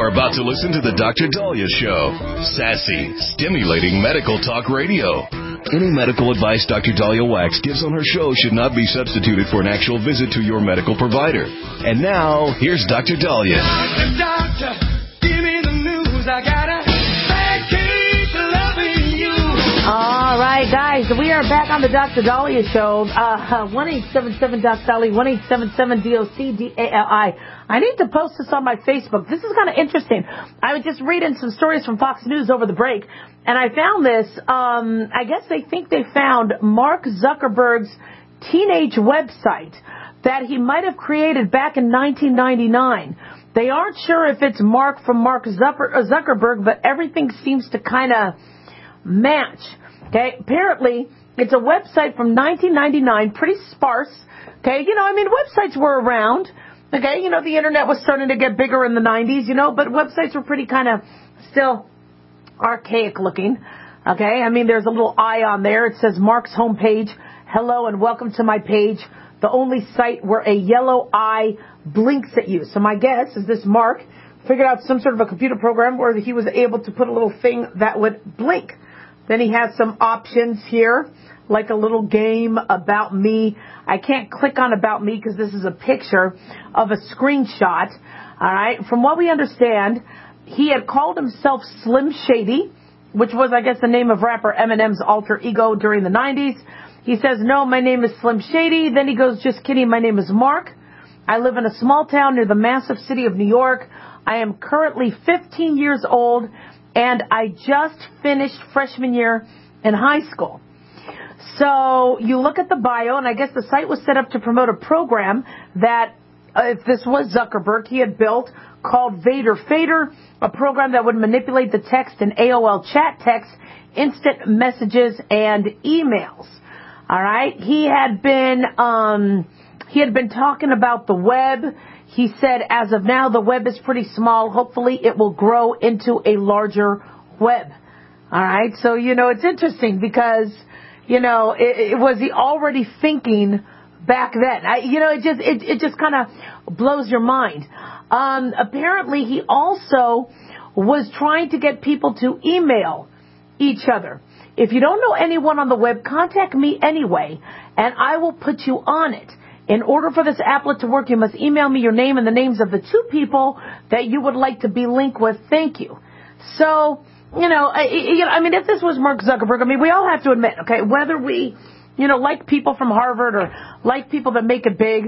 are about to listen to the Dr. Dahlia Show. Sassy, stimulating medical talk radio. Any medical advice Dr. Dahlia Wax gives on her show should not be substituted for an actual visit to your medical provider. And now, here's Dr. Dahlia. Doctor, give me the news. I gotta keep loving you. All right, guys, we are back on the Dr. Dahlia Show. 1-877-DOC-DALI, 1-877-DOC-DALI. I need to post this on my Facebook. This is kind of interesting. I was just reading some stories from Fox News over the break, and I found this. I guess they think they found Mark Zuckerberg's teenage website that he might have created back in 1999. They aren't sure if it's Mark from Mark Zuckerberg, but everything seems to kind of match. Okay, apparently it's a website from 1999, pretty sparse. Okay, websites were around. Okay, the internet was starting to get bigger in the 90s, but websites were pretty kind of still archaic looking. Okay, there's a little eye on there. It says Mark's homepage. Hello and welcome to my page, the only site where a yellow eye blinks at you. So my guess is this Mark figured out some sort of a computer program where he was able to put a little thing that would blink. Then he has some options here, like a little game about me. I can't click on about me because this is a picture of a screenshot. All right. From what we understand, he had called himself Slim Shady, which was, I guess, the name of rapper Eminem's alter ego during the 90s. He says, no, my name is Slim Shady. Then he goes, just kidding, my name is Mark. I live in a small town near the massive city of New York. I am currently 15 years old, and I just finished freshman year in high school. So you look at the bio, and I guess the site was set up to promote a program that, if this was Zuckerberg, he had built called Vader Fader, a program that would manipulate the text in AOL chat text, instant messages, and emails. All right. He had been talking about the web. He said, as of now, the web is pretty small. Hopefully it will grow into a larger web. All right. So, it's interesting because, was he already thinking back then? It just kind of blows your mind. Apparently he also was trying to get people to email each other. If you don't know anyone on the web, contact me anyway, and I will put you on it. In order for this applet to work, you must email me your name and the names of the two people that you would like to be linked with. Thank you. So, if this was Mark Zuckerberg, we all have to admit, okay, whether we, like people from Harvard or like people that make it big,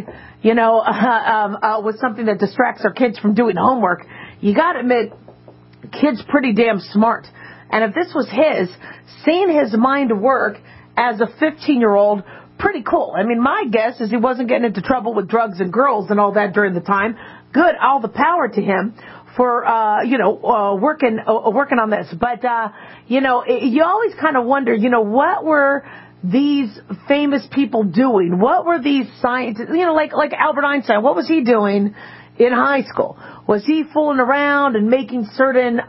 with something that distracts our kids from doing homework, you got to admit, kid's pretty damn smart. And if this was seeing his mind work as a 15-year-old, pretty cool. My guess is he wasn't getting into trouble with drugs and girls and all that during the time. Good, all the power to him for, working on this. But, you always kind of wonder, what were these famous people doing? What were these scientists, like Albert Einstein, what was he doing in high school? Was he fooling around and making certain,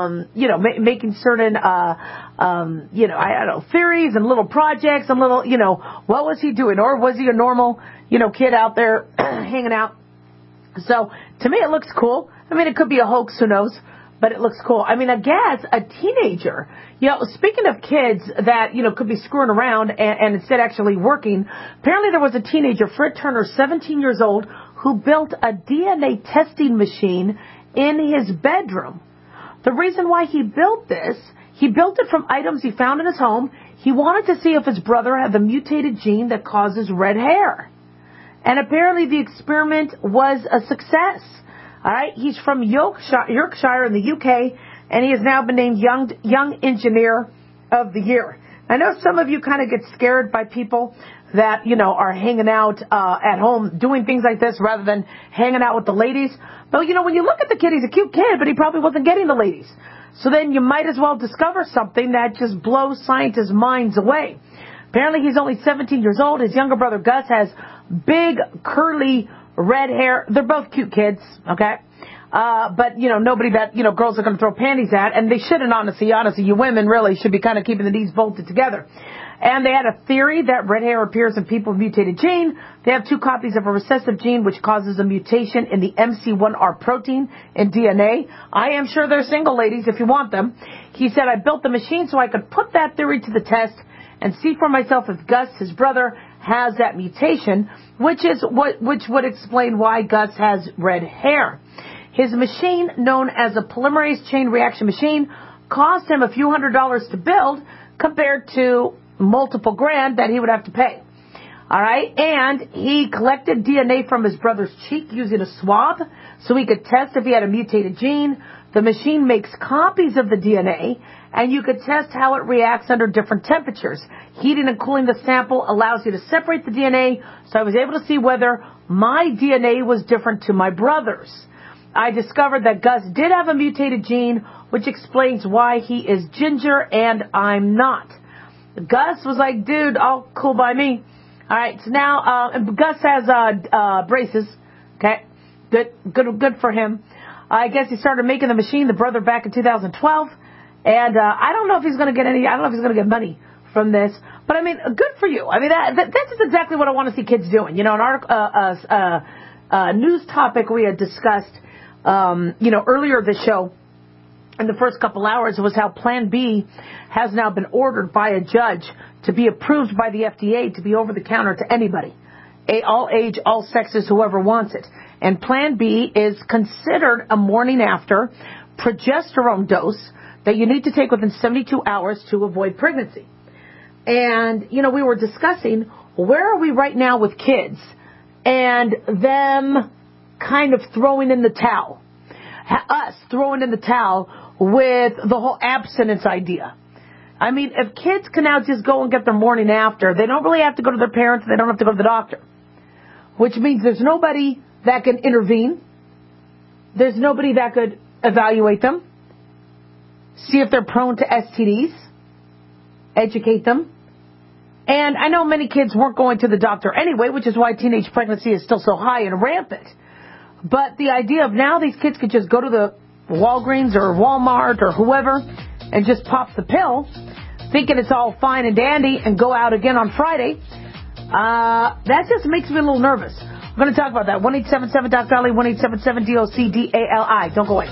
theories and little projects and little, what was he doing? Or was he a normal, kid out there hanging out? So to me, it looks cool. It could be a hoax, who knows? But it looks cool. I guess a teenager, speaking of kids that, could be screwing around and instead actually working, apparently there was a teenager, Fred Turner, 17 years old, who built a DNA testing machine in his bedroom. The reason why he built this, he built it from items he found in his home. He wanted to see if his brother had the mutated gene that causes red hair. And apparently the experiment was a success. All right, he's from Yorkshire in the UK, and he has now been named Young Engineer of the Year. I know some of you kind of get scared by people that, are hanging out at home doing things like this rather than hanging out with the ladies. But, when you look at the kid, he's a cute kid, but he probably wasn't getting the ladies. So then you might as well discover something that just blows scientists' minds away. Apparently he's only 17 years old. His younger brother, Gus, has big, curly, red hair. They're both cute kids, okay? But, nobody that, girls are going to throw panties at, and they shouldn't, honestly. You women really should be kind of keeping the knees bolted together. And they had a theory that red hair appears in people with mutated gene. They have 2 copies of a recessive gene which causes a mutation in the MC1R protein in DNA. I am sure they're single, ladies, if you want them. He said, I built the machine so I could put that theory to the test and see for myself if Gus, his brother, has that mutation, which would explain why Gus has red hair. His machine, known as a polymerase chain reaction machine, cost him a few $100s to build compared to multiple grand that he would have to pay. All right, and he collected DNA from his brother's cheek using a swab so he could test if he had a mutated gene. The machine makes copies of the DNA, and you could test how it reacts under different temperatures. Heating and cooling the sample allows you to separate the DNA, so I was able to see whether my DNA was different to my brother's. I discovered that Gus did have a mutated gene, which explains why he is ginger and I'm not. Gus was like, dude, all cool by me. All right, so now Gus has braces. Okay, good for him. I guess he started making the machine, the brother, back in 2012, and I don't know if he's going to get any. I don't know if he's going to get money from this, but I mean, good for you. I mean, that's just exactly what I want to see kids doing. You know, in our news topic we had discussed, earlier this show. In the first couple hours, it was how Plan B has now been ordered by a judge to be approved by the FDA to be over the counter to anybody, all age, all sexes, whoever wants it. And Plan B is considered a morning after progesterone dose that you need to take within 72 hours to avoid pregnancy. And, we were discussing where are we right now with kids and them kind of throwing in the towel, us throwing in the towel with the whole abstinence idea. I mean, if kids can now just go and get their morning after, they don't really have to go to their parents, they don't have to go to the doctor, which means there's nobody that can intervene. There's nobody that could evaluate them, see if they're prone to STDs, educate them. And I know many kids weren't going to the doctor anyway, which is why teenage pregnancy is still so high and rampant. But the idea of now these kids could just go to the Walgreens or Walmart or whoever and just pop the pill, thinking it's all fine and dandy, and go out again on Friday, that just makes me a little nervous. We're going to talk about that. 1-877-DOC-DOLLY, 1-877-DOC-DALI. Don't go away.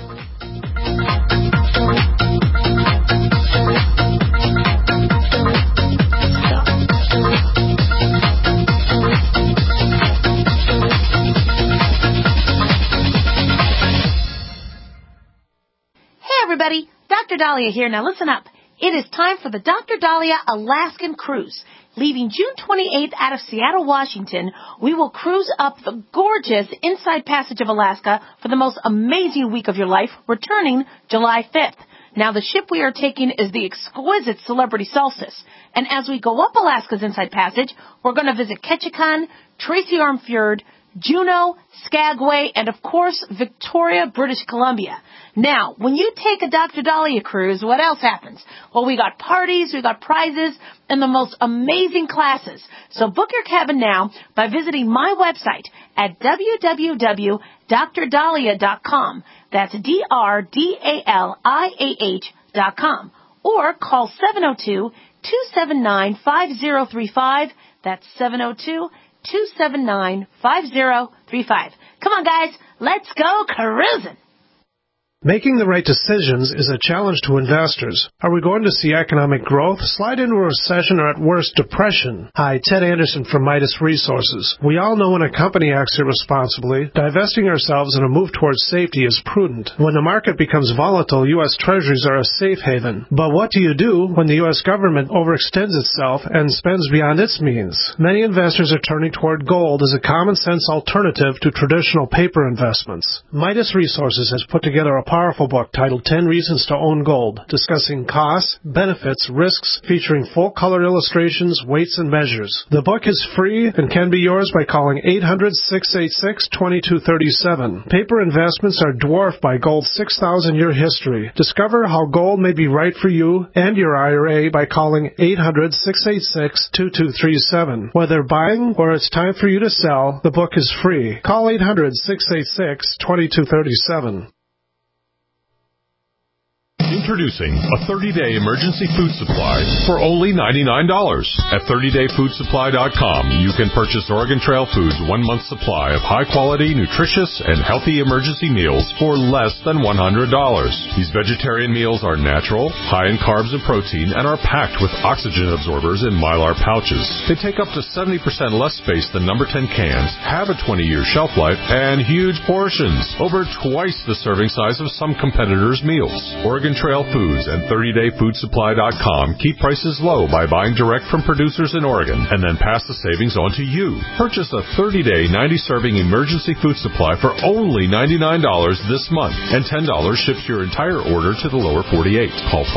Everybody, Dr. Dahlia here. Now listen up. It is time for the Dr. Dahlia Alaskan Cruise. Leaving June 28th out of Seattle, Washington, we will cruise up the gorgeous Inside Passage of Alaska for the most amazing week of your life, returning July 5th. Now, the ship we are taking is the exquisite Celebrity Solstice. And as we go up Alaska's Inside Passage, we're going to visit Ketchikan, Tracy Arm Fjord, Juneau, Skagway, and of course, Victoria, British Columbia. Now, when you take a Dr. Dahlia cruise, what else happens? Well, we got parties, we got prizes, and the most amazing classes. So book your cabin now by visiting my website at www.drdahlia.com. That's DRDALIAH.com. Or call 702-279-5035. That's 702-279-5035. Come on, guys. Let's go cruising. Making the right decisions is a challenge to investors. Are we going to see economic growth, slide into a recession, or at worst, depression? Hi, Ted Anderson from Midas Resources. We all know when a company acts irresponsibly, divesting ourselves in a move towards safety is prudent. When the market becomes volatile, U.S. Treasuries are a safe haven. But what do you do when the U.S. government overextends itself and spends beyond its means? Many investors are turning toward gold as a common-sense alternative to traditional paper investments. Midas Resources has put together a powerful book titled 10 Reasons to Own Gold, discussing costs, benefits, risks, featuring full-color illustrations, weights, and measures. The book is free and can be yours by calling 800-686-2237. Paper investments are dwarfed by gold's 6,000-year history. Discover how gold may be right for you and your IRA by calling 800-686-2237. Whether buying or it's time for you to sell, the book is free. Call 800-686-2237. Introducing a 30-day emergency food supply for only $99. At 30dayfoodsupply.com, you can purchase Oregon Trail Foods' 1 month supply of high-quality, nutritious, and healthy emergency meals for less than $100. These vegetarian meals are natural, high in carbs and protein, and are packed with oxygen absorbers in Mylar pouches. They take up to 70% less space than number 10 cans, have a 20-year shelf life, and huge portions, over twice the serving size of some competitors' meals. Oregon Trail Foods and 30dayfoodsupply.com keep prices low by buying direct from producers in Oregon and then pass the savings on to you. Purchase a 30-day, 90-serving emergency food supply for only $99 this month, and $10 ships your entire order to the lower 48. Call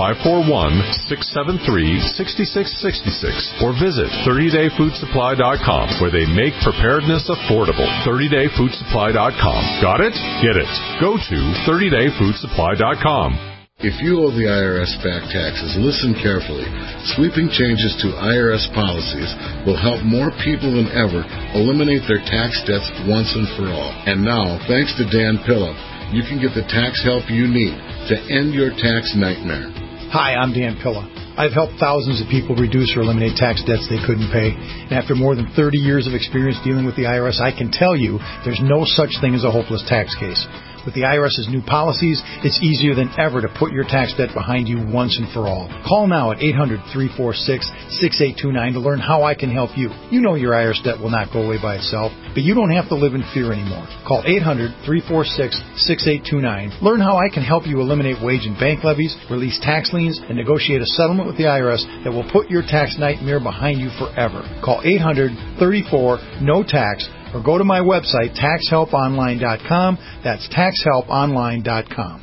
541-673-6666 or visit 30dayfoodsupply.com, where they make preparedness affordable. 30dayfoodsupply.com. Got it? Get it. Go to 30dayfoodsupply.com. If you owe the IRS back taxes, listen carefully. Sweeping changes to IRS policies will help more people than ever eliminate their tax debts once and for all. And now, thanks to Dan Pilla, you can get the tax help you need to end your tax nightmare. Hi, I'm Dan Pilla. I've helped thousands of people reduce or eliminate tax debts they couldn't pay. And after more than 30 years of experience dealing with the IRS, I can tell you there's no such thing as a hopeless tax case. With the IRS's new policies, it's easier than ever to put your tax debt behind you once and for all. Call now at 800-346-6829 to learn how I can help you. You know your IRS debt will not go away by itself, but you don't have to live in fear anymore. Call 800-346-6829. Learn how I can help you eliminate wage and bank levies, release tax liens, and negotiate a settlement with the IRS that will put your tax nightmare behind you forever. Call 800-34-NO-TAX or go to my website, taxhelponline.com. That's taxhelponline.com.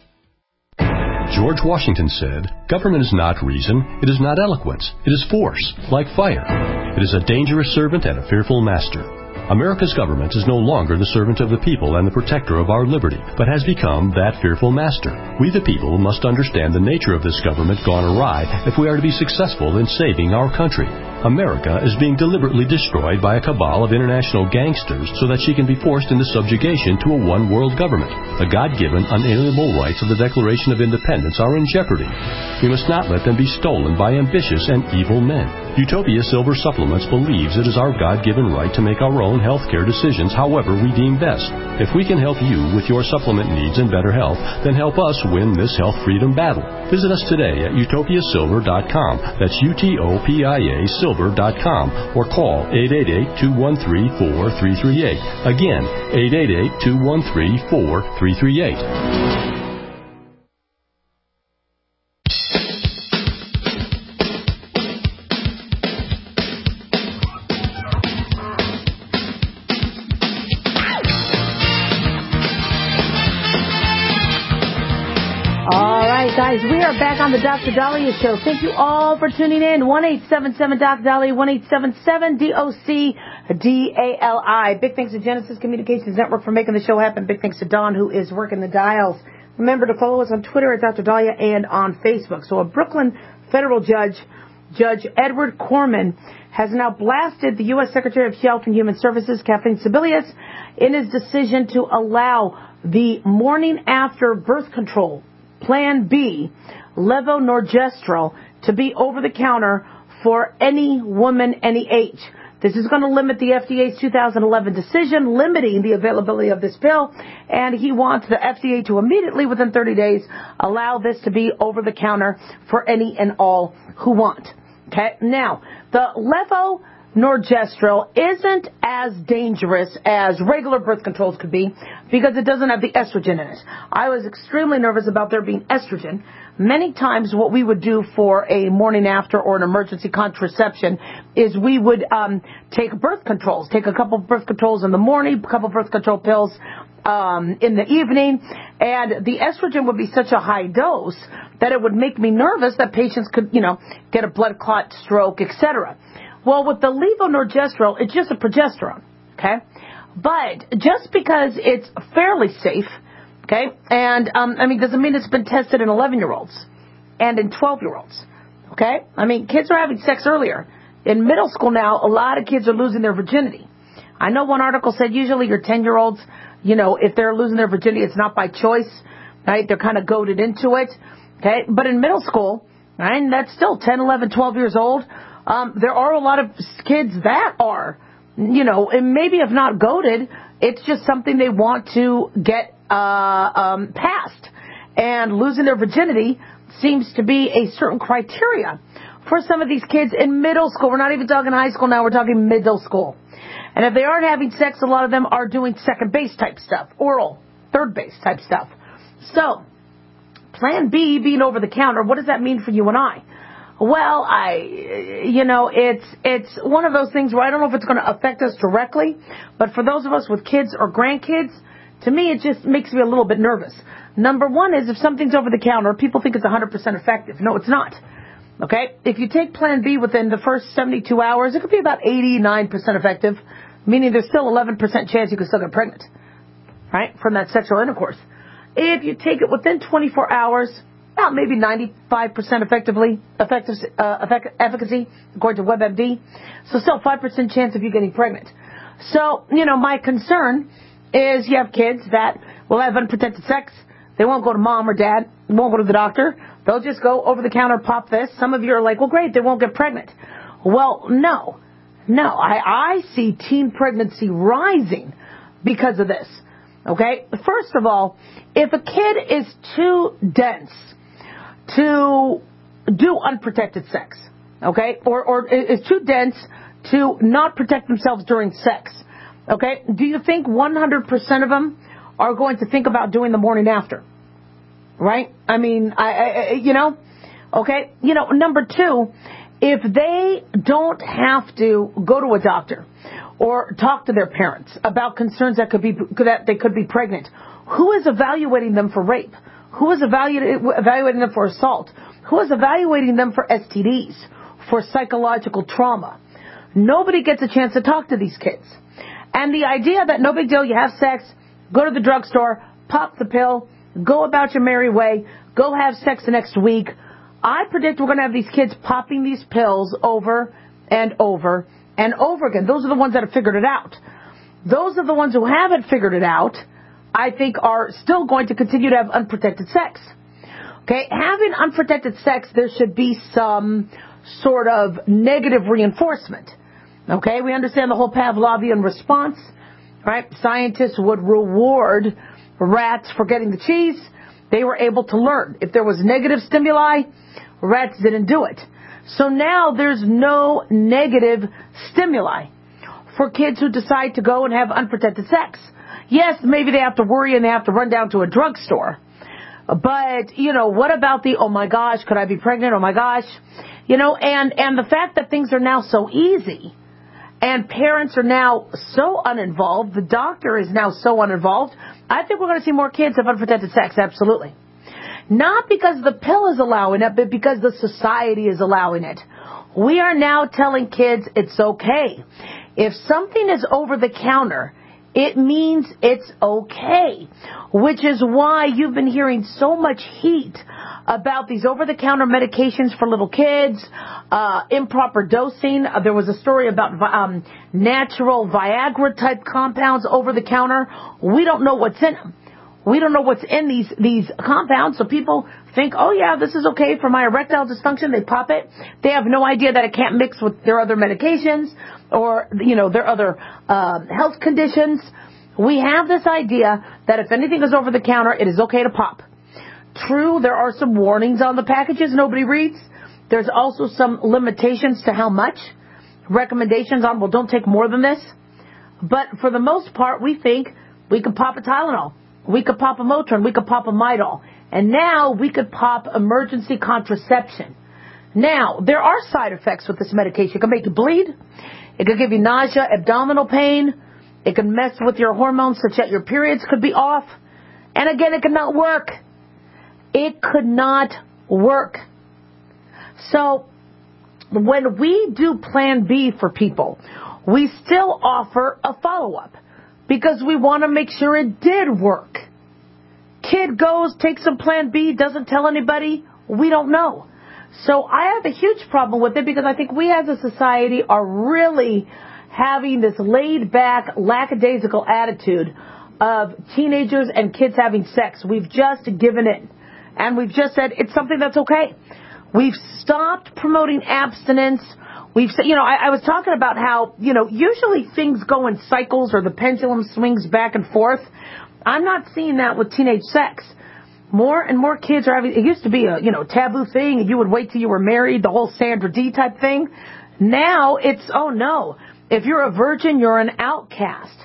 George Washington said, "Government is not reason, it is not eloquence, it is force, like fire. It is a dangerous servant and a fearful master." America's government is no longer the servant of the people and the protector of our liberty, but has become that fearful master. We the people must understand the nature of this government gone awry if we are to be successful in saving our country. America is being deliberately destroyed by a cabal of international gangsters so that she can be forced into subjugation to a one-world government. The God-given, unalienable rights of the Declaration of Independence are in jeopardy. We must not let them be stolen by ambitious and evil men. Utopia Silver Supplements believes it is our God-given right to make our own health care decisions however we deem best. If we can help you with your supplement needs and better health, then help us win this health freedom battle. Visit us today at utopiasilver.com. That's UTOPIA Silver.com, or call 888-213-4338. Again, 888-213-4338. Guys, we are back on the Dr. Dahlia Show. Thank you all for tuning in. 1-877-DOC-DALI, 1-877-DOC-DALI. Big thanks to Genesis Communications Network for making the show happen. Big thanks to Don, who is working the dials. Remember to follow us on Twitter at Dr. Dahlia and on Facebook. So a Brooklyn federal judge, Judge Edward Corman, has now blasted the U.S. Secretary of Health and Human Services, Kathleen Sebelius, in his decision to allow the morning after birth control Plan B, levonorgestrel, to be over-the-counter for any woman, any age. This is going to limit the FDA's 2011 decision limiting the availability of this pill, and he wants the FDA to immediately, within 30 days, allow this to be over-the-counter for any and all who want. Okay? Now, the levonorgestrel isn't as dangerous as regular birth controls could be because it doesn't have the estrogen in it. I was extremely nervous about there being estrogen. Many times what we would do for a morning after or an emergency contraception is we would take birth controls, take a couple of birth controls in the morning, a couple of birth control pills in the evening, and the estrogen would be such a high dose that it would make me nervous that patients could, get a blood clot, stroke, etc. Well, with the levonorgestrel, it's just a progesterone, okay? But just because it's fairly safe, okay, and, doesn't mean it's been tested in 11-year-olds and in 12-year-olds, okay? Kids are having sex earlier. In middle school now, a lot of kids are losing their virginity. I know one article said usually your 10-year-olds, if they're losing their virginity, it's not by choice, right? They're kind of goaded into it. Okay, but in middle school, right, and that's still 10, 11, 12 years old, there are a lot of kids that are, and maybe if not goated, it's just something they want to get past. And losing their virginity seems to be a certain criteria for some of these kids in middle school. We're not even talking high school now, we're talking middle school. And if they aren't having sex, a lot of them are doing second base type stuff, oral, third base type stuff. So, Plan B being over the counter, what does that mean for you and I? Well, it's one of those things where I don't know if it's going to affect us directly, but for those of us with kids or grandkids, to me it just makes me a little bit nervous. Number one is if something's over the counter, people think it's 100% effective. No, it's not. Okay? If you take Plan B within the first 72 hours, it could be about 89% effective, meaning there's still 11% chance you could still get pregnant, right, from that sexual intercourse. If you take it within 24 hours, about maybe 95% efficacy, according to WebMD. So still 5% chance of you getting pregnant. So, my concern is you have kids that will have unprotected sex. They won't go to mom or dad. They won't go to the doctor. They'll just go over the counter, pop this. Some of you are like, well, great, they won't get pregnant. Well, no. I see teen pregnancy rising because of this. Okay? First of all, if a kid is too dense to do unprotected sex, okay, or is too dense to not protect themselves during sex, okay, do you think 100% of them are going to think about doing the morning after? Right? I mean, okay, number two, if they don't have to go to a doctor or talk to their parents about concerns that they could be pregnant, who is evaluating them for rape? Who is evaluating them for assault? Who is evaluating them for STDs, for psychological trauma? Nobody gets a chance to talk to these kids. And the idea that no big deal, you have sex, go to the drugstore, pop the pill, go about your merry way, go have sex the next week. I predict we're going to have these kids popping these pills over and over and over again. Those are the ones that have figured it out. Those are the ones who haven't figured it out, I think, are still going to continue to have unprotected sex. Okay, having unprotected sex, there should be some sort of negative reinforcement. Okay, we understand the whole Pavlovian response, right? Scientists would reward rats for getting the cheese. They were able to learn. If there was negative stimuli, rats didn't do it. So now there's no negative stimuli for kids who decide to go and have unprotected sex. Yes, maybe they have to worry and they have to run down to a drugstore. But, what about the, oh my gosh, could I be pregnant? Oh my gosh. And the fact that things are now so easy and parents are now so uninvolved, the doctor is now so uninvolved, I think we're going to see more kids have unprotected sex, absolutely. Not because the pill is allowing it, but because the society is allowing it. We are now telling kids it's okay. If something is over the counter, it means it's okay, which is why you've been hearing so much heat about these over-the-counter medications for little kids, improper dosing. There was a story about natural Viagra-type compounds over the counter. We don't know what's in them. We don't know what's in these compounds, so people think, oh yeah, this is okay for my erectile dysfunction. They pop it. They have no idea that it can't mix with their other medications or, their other health conditions. We have this idea that if anything is over the counter, it is okay to pop. True, there are some warnings on the packages nobody reads. There's also some limitations to how much. Recommendations on, well, don't take more than this. But for the most part, we think we could pop a Tylenol. We could pop a Motrin. We could pop a Midol. And now we could pop emergency contraception. Now, there are side effects with this medication. It can make you bleed. It could give you nausea, abdominal pain. It can mess with your hormones such that your periods could be off. And again, it could not work. It could not work. So, when we do Plan B for people, we still offer a follow-up because we want to make sure it did work. Kid goes, takes some Plan B, doesn't tell anybody, we don't know. So I have a huge problem with it because I think we as a society are really having this laid-back, lackadaisical attitude of teenagers and kids having sex. We've just given in. And we've just said it's something that's okay. We've stopped promoting abstinence. We've said, I was talking about how, usually things go in cycles or the pendulum swings back and forth. I'm not seeing that with teenage sex. More and more kids are having, it used to be a, taboo thing, and you would wait till you were married, the whole Sandra D type thing. Now it's, oh no, if you're a virgin, you're an outcast.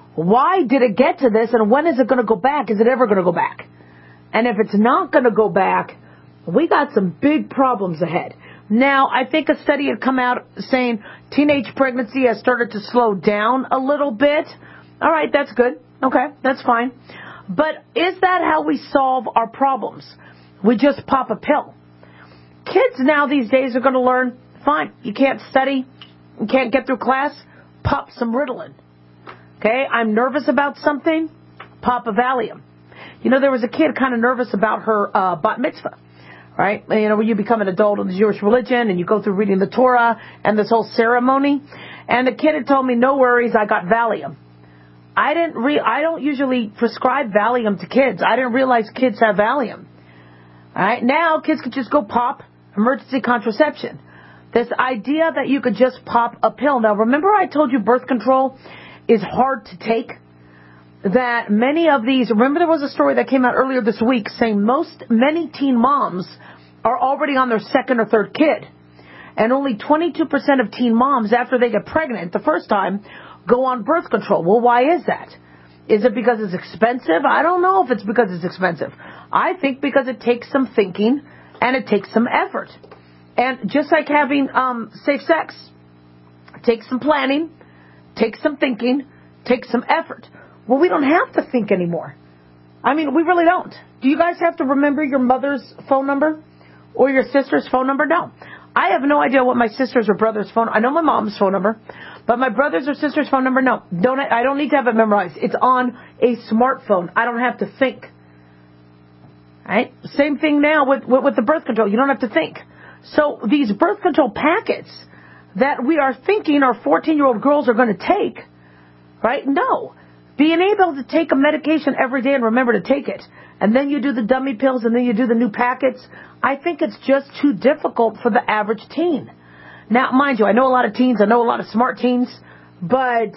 Why did it get to this, and when is it going to go back? Is it ever going to go back? And if it's not going to go back, we got some big problems ahead. Now, I think a study had come out saying teenage pregnancy has started to slow down a little bit. All right, that's good. Okay, that's fine. But is that how we solve our problems? We just pop a pill. Kids now these days are going to learn, fine, you can't study, you can't get through class, pop some Ritalin. Okay, I'm nervous about something, pop a Valium. There was a kid kind of nervous about her bat mitzvah. Right? When you become an adult in the Jewish religion and you go through reading the Torah and this whole ceremony. And the kid had told me, no worries, I got Valium. I don't usually prescribe Valium to kids. I didn't realize kids have Valium. All right? Now kids could just go pop emergency contraception. This idea that you could just pop a pill. Now remember I told you birth control is hard to take? That many of these, remember there was a story that came out earlier this week saying many teen moms are already on their second or third kid. And only 22% of teen moms, after they get pregnant the first time, go on birth control. Well, why is that? Is it because it's expensive? I don't know if it's because it's expensive. I think because it takes some thinking and it takes some effort. And just like having safe sex, takes some planning, takes some thinking, takes some effort. Well, we don't have to think anymore. I mean, we really don't. Do you guys have to remember your mother's phone number or your sister's phone number? No. I have no idea what my sister's or brother's phone. I know my mom's phone number, but my brother's or sister's phone number, no. I don't need to have it memorized. It's on a smartphone. I don't have to think. All right? Same thing now with the birth control. You don't have to think. So these birth control packets that we are thinking our 14-year-old girls are going to take, right? No. Being able to take a medication every day and remember to take it, and then you do the dummy pills and then you do the new packets, I think it's just too difficult for the average teen. Now, mind you, I know a lot of teens, I know a lot of smart teens, but,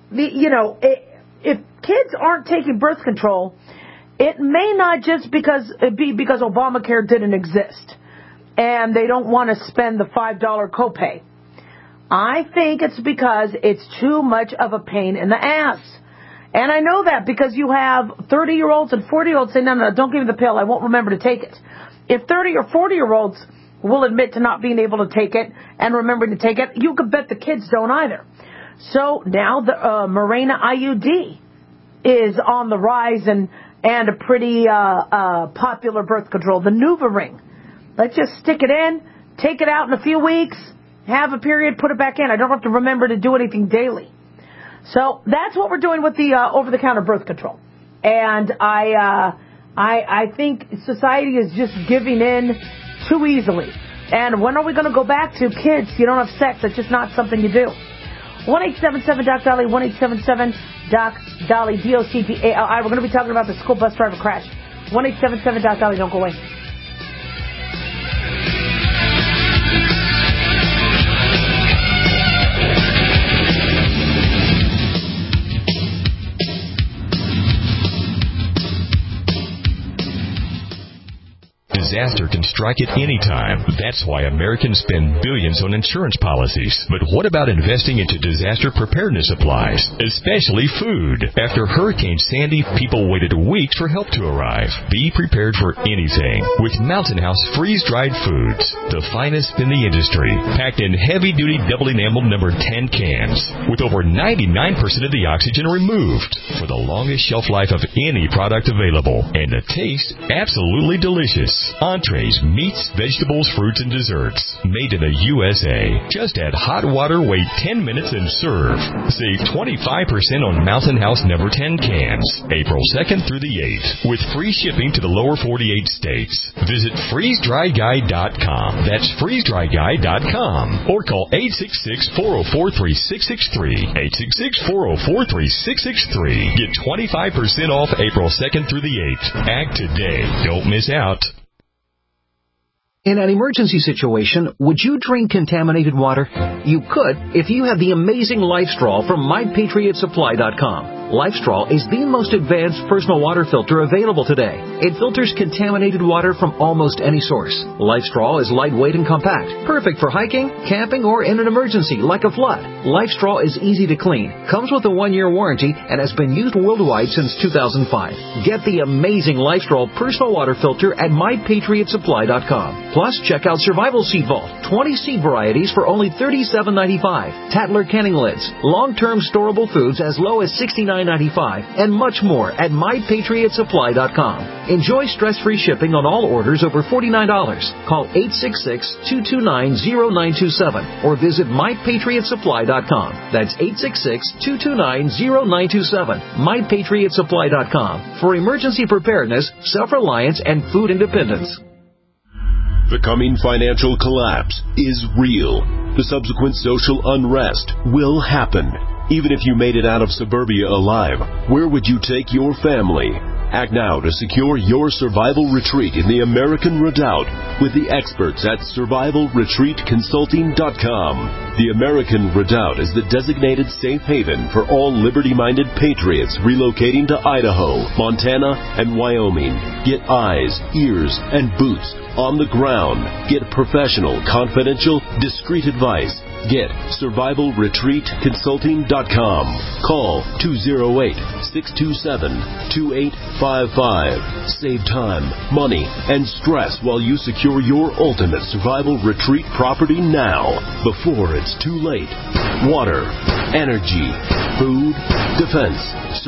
if kids aren't taking birth control, it may not just because Obamacare didn't exist and they don't want to spend the $5 copay. I think it's because it's too much of a pain in the ass. And I know that because you have 30-year-olds and 40-year-olds say, no, don't give me the pill. I won't remember to take it. If 30 or 40-year-olds will admit to not being able to take it and remembering to take it, you could bet the kids don't either. So now the Mirena IUD is on the rise and a pretty popular birth control, the NuvaRing. Let's just stick it in, take it out in a few weeks, have a period, put it back in. I don't have to remember to do anything daily. So that's what we're doing with the over-the-counter birth control. And I think society is just giving in too easily. And when are we going to go back to kids? You don't have sex. That's just not something you do. 1-877-DOC-DOLLY, 1-877-DOC-DOLLY, D-O-C-D-A-L-I. We're going to be talking about the school bus driver crash. 1-877-DOC-DOLLY. Don't go away. Disaster can strike at any time. That's why Americans spend billions on insurance policies. But what about investing into disaster preparedness supplies, especially food? After Hurricane Sandy, people waited weeks for help to arrive. Be prepared for anything with Mountain House freeze-dried foods, the finest in the industry, packed in heavy-duty double-enameled number 10 cans, with over 99% of the oxygen removed, for the longest shelf life of any product available, and the taste absolutely delicious. Entrees, meats, vegetables, fruits, and desserts. Made in the USA. Just add hot water, wait 10 minutes, and serve. Save 25% on Mountain House number 10 cans. April 2nd through the 8th. With free shipping to the lower 48 states. Visit freezedryguy.com. That's freezedryguy.com. Or call 866-404-3663. 866-404-3663. Get 25% off April 2nd through the 8th. Act today. Don't miss out. In an emergency situation, would you drink contaminated water? You could if you have the amazing LifeStraw from MyPatriotSupply.com. LifeStraw is the most advanced personal water filter available today. It filters contaminated water from almost any source. LifeStraw is lightweight and compact, perfect for hiking, camping, or in an emergency like a flood. LifeStraw is easy to clean, comes with a 1-year warranty, and has been used worldwide since 2005. Get the amazing LifeStraw personal water filter at MyPatriotSupply.com. Plus, check out Survival Seed Vault, 20 seed varieties for only $37.95. Tatler canning lids, long-term storable foods as low as $69.95, and much more at MyPatriotSupply.com. Enjoy stress-free shipping on all orders over $49. Call 866-229-0927 or visit MyPatriotSupply.com. That's 866-229-0927. MyPatriotSupply.com for emergency preparedness, self-reliance, and food independence. The coming financial collapse is real. The subsequent social unrest will happen. Even if you made it out of suburbia alive, where would you take your family? Act now to secure your survival retreat in the American Redoubt with the experts at survivalretreatconsulting.com. The American Redoubt is the designated safe haven for all liberty-minded patriots relocating to Idaho, Montana, and Wyoming. Get eyes, ears, and boots on the ground. Get professional, confidential, discreet advice. Get survivalretreatconsulting.com. Call 208-627-2855. Save time, money, and stress while you secure your ultimate survival retreat property now, before it's too late. Water, energy, food, defense.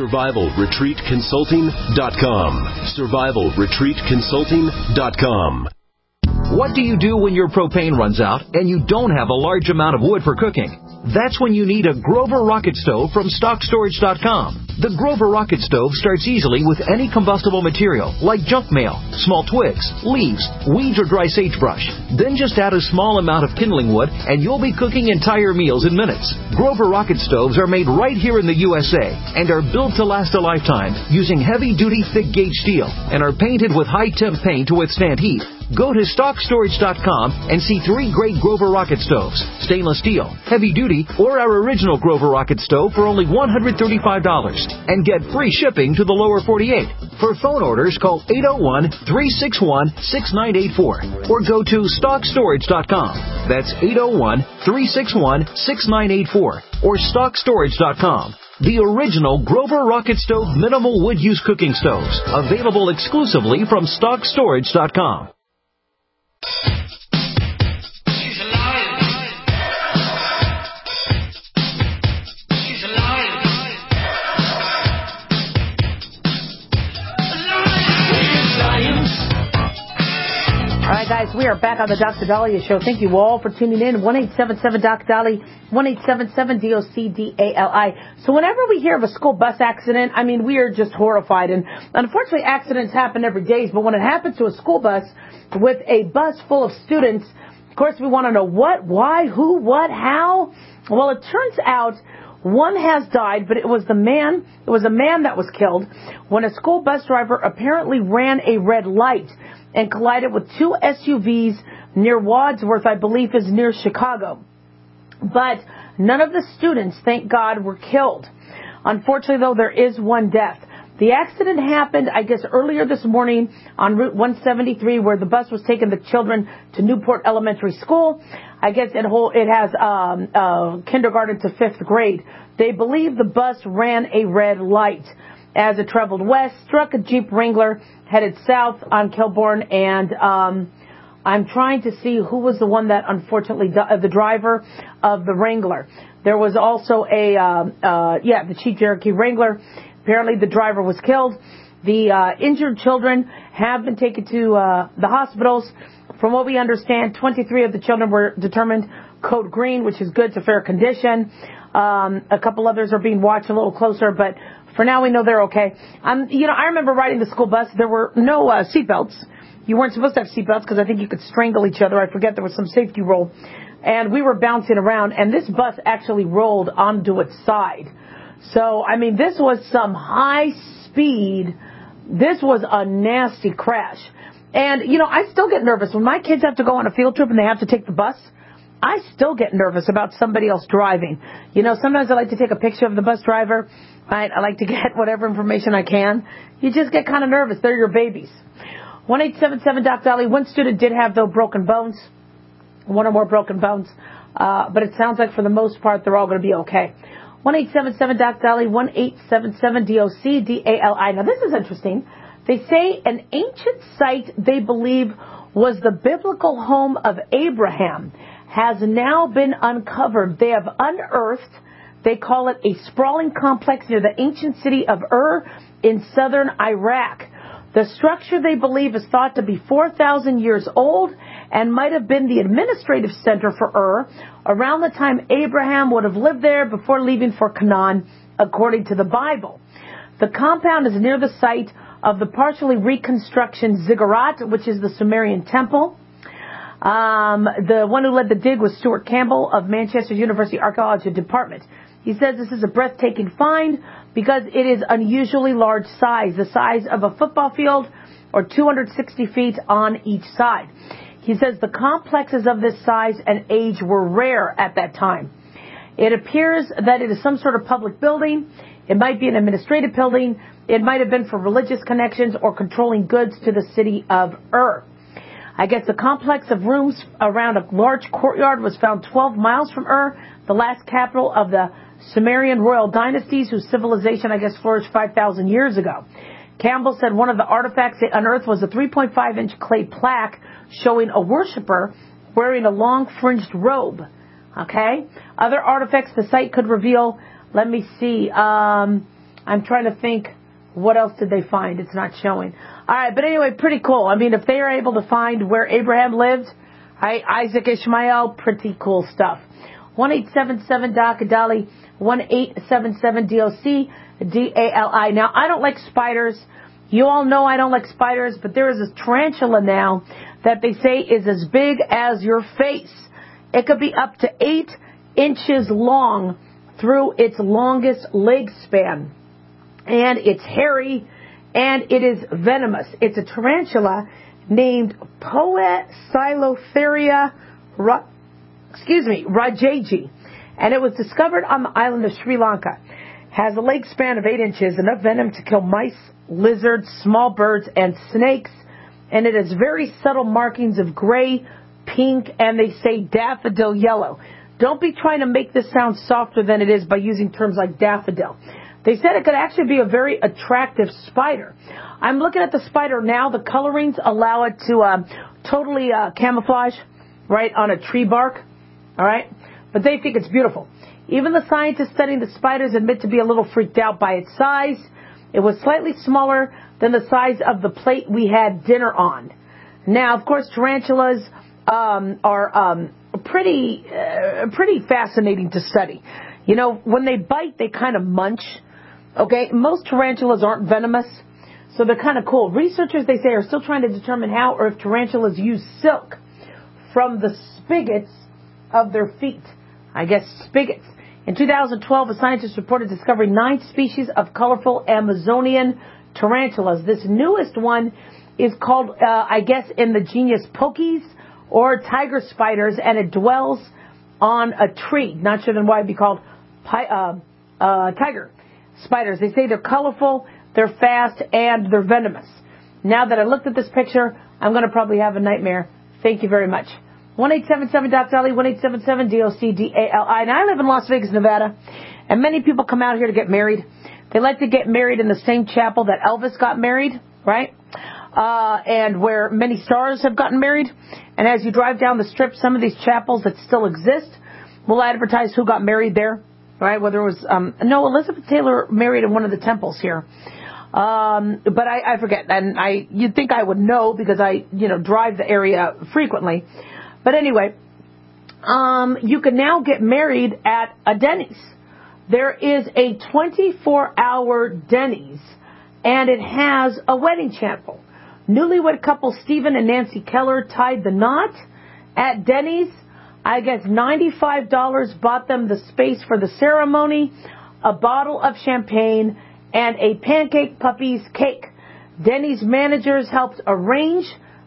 survivalretreatconsulting.com. survivalretreatconsulting.com. What do you do when your propane runs out and you don't have a large amount of wood for cooking? That's when you need a Grover Rocket Stove from StockStorage.com. The Grover Rocket Stove starts easily with any combustible material, like junk mail, small twigs, leaves, weeds, or dry sagebrush. Then just add a small amount of kindling wood, and you'll be cooking entire meals in minutes. Grover Rocket Stoves are made right here in the USA and are built to last a lifetime using heavy-duty, thick-gauge steel and are painted with high-temp paint to withstand heat. Go to StockStorage.com and see 3 great Grover Rocket Stoves, stainless steel, heavy-duty, or our original Grover Rocket Stove for only $135. And get free shipping to the lower 48. For phone orders, call 801-361-6984 or go to StockStorage.com. That's 801-361-6984 or StockStorage.com. The original Grover Rocket Stove minimal wood use cooking stoves, available exclusively from StockStorage.com. All right, guys, we are back on the Dr. Daliah Show. Thank you all for tuning in. 1-877-DOC-DALI, 1-877-DOC-DALI. So whenever we hear of a school bus accident, I mean, we are just horrified. And unfortunately, accidents happen every day. But when it happens to a school bus with a bus full of students, of course, we want to know what, why, who, what, how. Well, it turns out one has died, but it was a man that was killed when a school bus driver apparently ran a red light and collided with 2 SUVs near Wadsworth, I believe is near Chicago. But none of the students, thank God, were killed. Unfortunately, though, there is one death. The accident happened, I guess, earlier this morning on Route 173, where the bus was taking the children to Newport Elementary School. I guess it has kindergarten to 5th grade. They believe the bus ran a red light as it traveled west, struck a Jeep Wrangler, headed south on Kilbourne, and I'm trying to see who was the one that unfortunately the driver of the Wrangler. There was also the Jeep Cherokee Wrangler. Apparently the driver was killed. The injured children have been taken to the hospitals. From what we understand, 23 of the children were determined code green, which is good to fair condition. A couple others are being watched a little closer, but for now we know they're okay. I remember riding the school bus. There were no seatbelts. You weren't supposed to have seatbelts because I think you could strangle each other. I forget, there was some safety rule. And we were bouncing around, and this bus actually rolled onto its side. So, I mean, this was some high speed. This was a nasty crash. And, I still get nervous. When my kids have to go on a field trip and they have to take the bus, I still get nervous about somebody else driving. Sometimes I like to take a picture of the bus driver. Right? I like to get whatever information I can. You just get kind of nervous. They're your babies. 1-877-DOC-DOLLY. One student did have, though, broken bones. One or more broken bones. But it sounds like for the most part they're all going to be okay. 1-877-DOC-DOLLY. 1-877-DOC-DALI. Now, this is interesting. They say an ancient site they believe was the biblical home of Abraham has now been uncovered. They have unearthed, they call it a sprawling complex near the ancient city of Ur in southern Iraq. The structure, they believe, is thought to be 4,000 years old and might have been the administrative center for Ur around the time Abraham would have lived there before leaving for Canaan, according to the Bible. The compound is near the site of the partially reconstruction ziggurat, which is the Sumerian temple. The one who led the dig was Stuart Campbell of Manchester University Archaeology Department. He says this is a breathtaking find because it is unusually large size, the size of a football field or 260 feet on each side. He says the complexes of this size and age were rare at that time. It appears that it is some sort of public building. It might be an administrative building. It might have been for religious connections or controlling goods to the city of Ur. I guess the complex of rooms around a large courtyard was found 12 miles from Ur, the last capital of the Sumerian royal dynasties, whose civilization, I guess, flourished 5,000 years ago. Campbell said one of the artifacts they unearthed was a 3.5-inch clay plaque showing a worshiper wearing a long fringed robe. Okay? Other artifacts the site could reveal. Let me see. I'm trying to think. What else did they find? It's not showing. All right, but anyway, pretty cool. I mean, if they are able to find where Abraham lived, right, Isaac, Ishmael, pretty cool stuff. 1-877-DOC-DOLLY. 1-877-DOC-DALI. Now, I don't like spiders. You all know I don't like spiders, but there is a tarantula now that they say is as big as your face. It could be up to 8 inches long through its longest leg span. And it's hairy, and it is venomous. It's a tarantula named Poecilotheria rajaji, and it was discovered on the island of Sri Lanka. Has a leg span of 8 inches, enough venom to kill mice, lizards, small birds, and snakes, and it has very subtle markings of gray, pink, and they say daffodil yellow. Don't be trying to make this sound softer than it is by using terms like daffodil. They said it could actually be a very attractive spider. I'm looking at the spider now. The colorings allow it to totally camouflage, right, on a tree bark, all right? But they think it's beautiful. Even the scientists studying the spiders admit to be a little freaked out by its size. It was slightly smaller than the size of the plate we had dinner on. Now, of course, tarantulas are pretty fascinating to study. You know, when they bite, they kind of munch. Okay, most tarantulas aren't venomous, so they're kind of cool. Researchers, they say, are still trying to determine how or if tarantulas use silk from the spigots of their feet. I guess spigots. In 2012, a scientist reported discovering 9 species of colorful Amazonian tarantulas. This newest one is called, I guess, in the genus Pokies or tiger spiders, and it dwells on a tree. Not sure then why it'd be called tiger spiders. They say they're colorful, they're fast, and they're venomous. Now that I looked at this picture, I'm going to probably have a nightmare. Thank you very much. 1-877-DOC-DOLLY, 1-877-DOC-DALI. Now, I live in Las Vegas, Nevada, and many people come out here to get married. They like to get married in the same chapel that Elvis got married, right? And where many stars have gotten married. And as you drive down the strip, some of these chapels that still exist will advertise who got married there. Right, whether it was, Elizabeth Taylor married in one of the temples here. But I forget. And you'd think I would know because I, drive the area frequently. But anyway, you can now get married at a Denny's. There is a 24-hour Denny's, and it has a wedding chapel. Newlywed couple Stephen and Nancy Keller tied the knot at Denny's. I guess $95 bought them the space for the ceremony, a bottle of champagne, and a pancake puppy's cake. Denny's managers helped arrange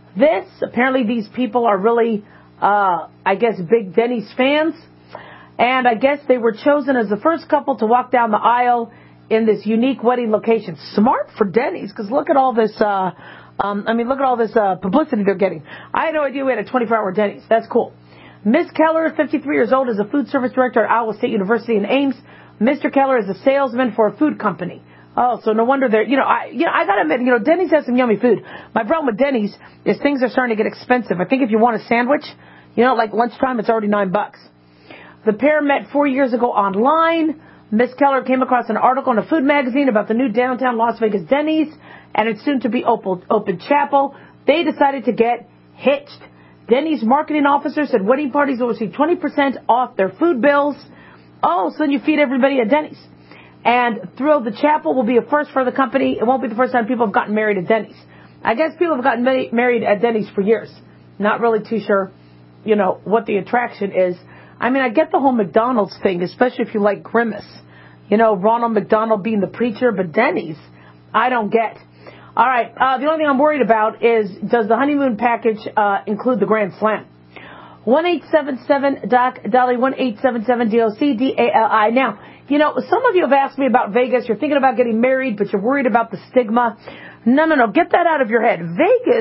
this. Apparently these people are really, I guess, big Denny's fans. And I guess they were chosen as the first couple to walk down the aisle in this unique wedding location. Smart for Denny's, because look at all this, look at all this publicity they're getting. I had no idea we had a 24-hour Denny's. That's cool. Miss Keller, 53 years old, is a food service director at Iowa State University in Ames. Mr. Keller is a salesman for a food company. Oh, so no wonder they're, I gotta admit, Denny's has some yummy food. My problem with Denny's is things are starting to get expensive. I think if you want a sandwich, like lunchtime, it's already $9. The pair met 4 years ago online. Miss Keller came across an article in a food magazine about the new downtown Las Vegas Denny's and its soon-to-be open chapel. They decided to get hitched. Denny's marketing officer said wedding parties will receive 20% off their food bills. Oh, so then you feed everybody at Denny's. And Thrill the Chapel will be a first for the company. It won't be the first time people have gotten married at Denny's. I guess people have gotten married at Denny's for years. Not really too sure, what the attraction is. I get the whole McDonald's thing, especially if you like Grimace. Ronald McDonald being the preacher, but Denny's, I don't get. All right, the only thing I'm worried about is, does the honeymoon package include the Grand Slam? 1-877-DOC-DALI, 1-877-DOC-DALI. Now, some of you have asked me about Vegas. You're thinking about getting married, but you're worried about the stigma. No. Get that out of your head.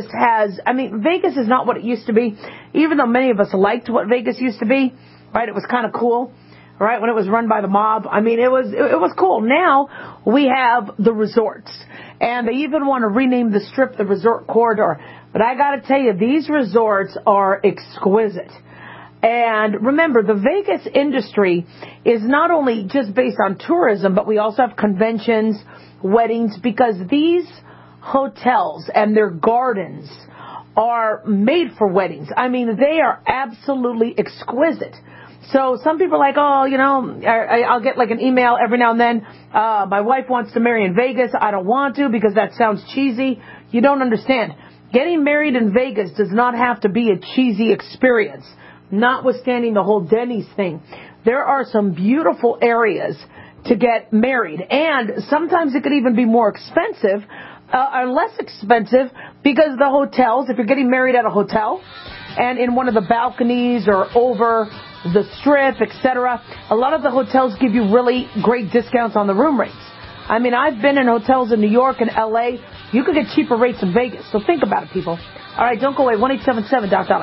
Vegas is not what it used to be, even though many of us liked what Vegas used to be, right? It was kind of cool, right? When it was run by the mob. It was cool. Now we have the resorts, and they even want to rename the Strip the Resort Corridor. But I got to tell you, these resorts are exquisite. And remember, the Vegas industry is not only just based on tourism, but we also have conventions, weddings, because these hotels and their gardens are made for weddings. They are absolutely exquisite. So some people are like, I'll get like an email every now and then. My wife wants to marry in Vegas. I don't want to because that sounds cheesy. You don't understand. Getting married in Vegas does not have to be a cheesy experience, notwithstanding the whole Denny's thing. There are some beautiful areas to get married, and sometimes it could even be more expensive or less expensive because the hotels, if you're getting married at a hotel and in one of the balconies or over the Strip, etc., a lot of the hotels give you really great discounts on the room rates. I've been in hotels in New York and L.A. You could get cheaper rates in Vegas. So think about it, people. All right, don't go away. 1-877-DOC-DALI.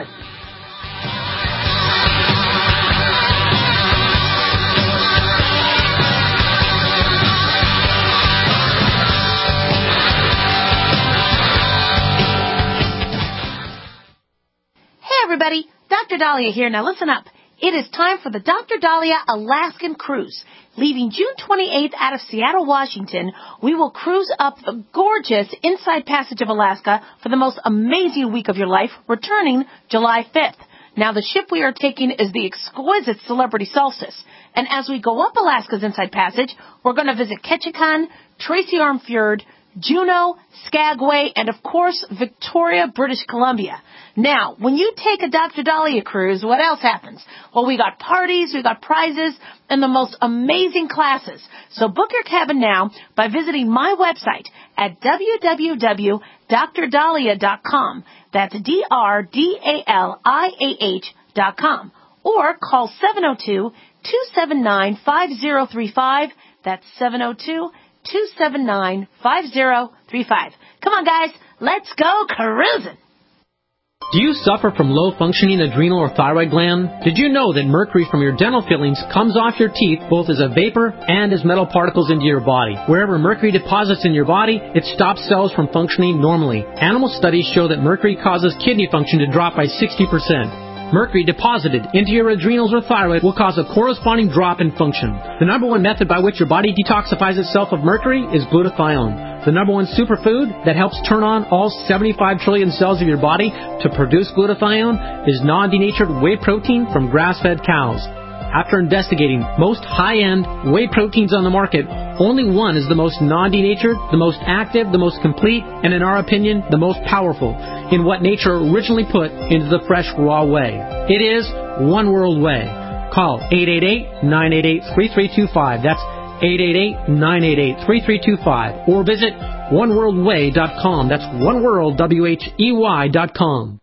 Hey, everybody. Dr. Dahlia here. Now, listen up. It is time for the Dr. Dahlia Alaskan Cruise. Leaving June 28th out of Seattle, Washington, we will cruise up the gorgeous Inside Passage of Alaska for the most amazing week of your life, returning July 5th. Now, the ship we are taking is the exquisite Celebrity Solstice. And as we go up Alaska's Inside Passage, we're going to visit Ketchikan, Tracy Arm Fjord, Juneau, Skagway, and of course, Victoria, British Columbia. Now, when you take a Dr. Dahlia cruise, what else happens? Well, we got parties, we got prizes, and the most amazing classes. So book your cabin now by visiting my website at www.drdahlia.com. That's DRDALIAH.com. Or call 702-279-5035. That's 702-279-5035. Come on, guys. Let's go cruising. Do you suffer from low-functioning adrenal or thyroid gland? Did you know that mercury from your dental fillings comes off your teeth both as a vapor and as metal particles into your body? Wherever mercury deposits in your body, it stops cells from functioning normally. Animal studies show that mercury causes kidney function to drop by 60%. Mercury deposited into your adrenals or thyroid will cause a corresponding drop in function. The number one method by which your body detoxifies itself of mercury is glutathione. The number one superfood that helps turn on all 75 trillion cells of your body to produce glutathione is non-denatured whey protein from grass-fed cows. After investigating most high-end whey proteins on the market, only one is the most non-denatured, the most active, the most complete, and in our opinion, the most powerful in what nature originally put into the fresh, raw whey. It is One World Whey. Call 888-988-3325. That's 888-988-3325. Or visit oneworldway.com. That's oneworldwhey.com.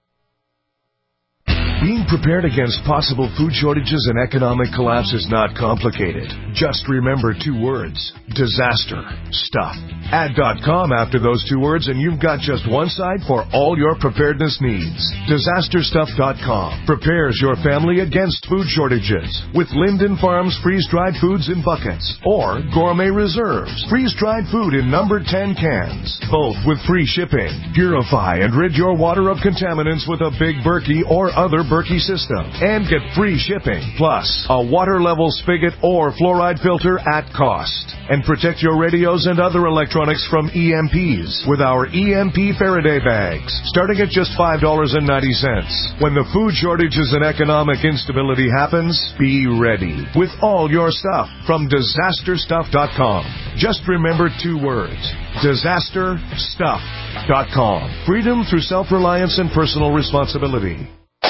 Being prepared against possible food shortages and economic collapse is not complicated. Just remember 2 words: disaster stuff. Add .com after those 2 words and you've got just one site for all your preparedness needs. DisasterStuff.com prepares your family against food shortages with Linden Farms freeze-dried foods in buckets or Gourmet Reserves freeze-dried food in numbered 10 cans, both with free shipping. Purify and rid your water of contaminants with a Big Berkey or other Berkey system and get free shipping, plus a water level spigot or fluoride filter at cost. And protect your radios and other electronics from EMPs with our EMP Faraday bags, starting at just $5.90. When the food shortages and economic instability happens, be ready with all your stuff from DisasterStuff.com. Just remember 2 words: DisasterStuff.com. Freedom through self-reliance and personal responsibility.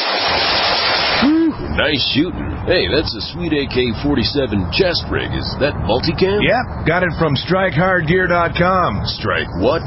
Nice shooting. Hey, that's a sweet AK-47 chest rig. Is that multicam? Yep, got it from StrikeHardGear.com. Strike what?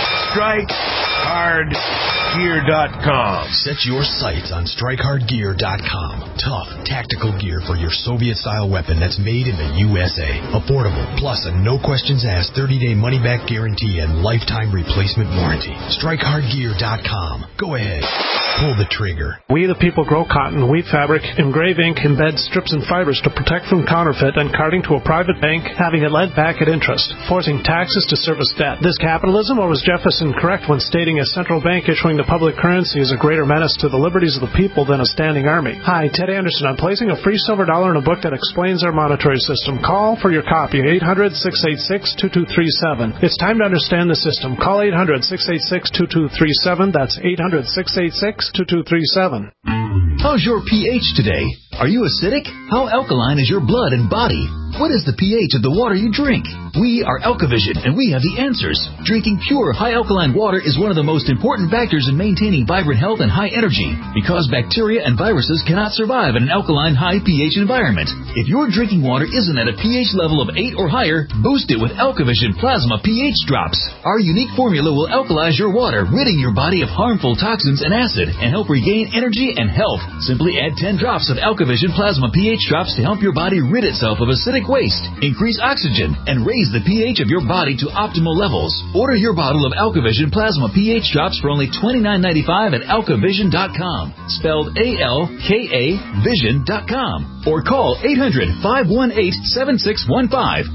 StrikeHardGear.com. Set your sights on StrikeHardGear.com. Tough, tactical gear for your Soviet-style weapon that's made in the USA. Affordable, plus a no-questions-asked 30-day money-back guarantee and lifetime replacement warranty. StrikeHardGear.com. Go ahead. Pull the trigger. We the people grow cotton, weave fabric, engrave ink, embed strips and fibers to protect from counterfeit and carting to a private bank, having it lent back at interest, forcing taxes to service debt. This capitalism, or was Jefferson correct when stating a central bank issuing the public currency is a greater menace to the liberties of the people than a standing army? Hi, Ted Anderson. I'm placing a free silver dollar in a book that explains our monetary system. Call for your copy, 800-686-2237. It's time to understand the system. Call 800-686-2237. That's 800-686-2237. How's your pH today? Are you acidic? How alkaline is your blood and body? What is the pH of the water you drink? We are Alkavision, and we have the answers. Drinking pure, high-alkaline water is one of the most important factors in maintaining vibrant health and high energy, because bacteria and viruses cannot survive in an alkaline, high pH environment. If your drinking water isn't at a pH level of 8 or higher, boost it with Alkavision Plasma pH Drops. Our unique formula will alkalize your water, ridding your body of harmful toxins and acid, and help regain energy and health. Simply add 10 drops of Alkavision Plasma pH Drops to help your body rid itself of acidic waste, increase oxygen, and raise the pH of your body to optimal levels. Order your bottle of Alkavision Plasma pH Drops for only $29.95 at Alkavision.com, spelled A-L-K-A Vision.com, or call 800-518-7615,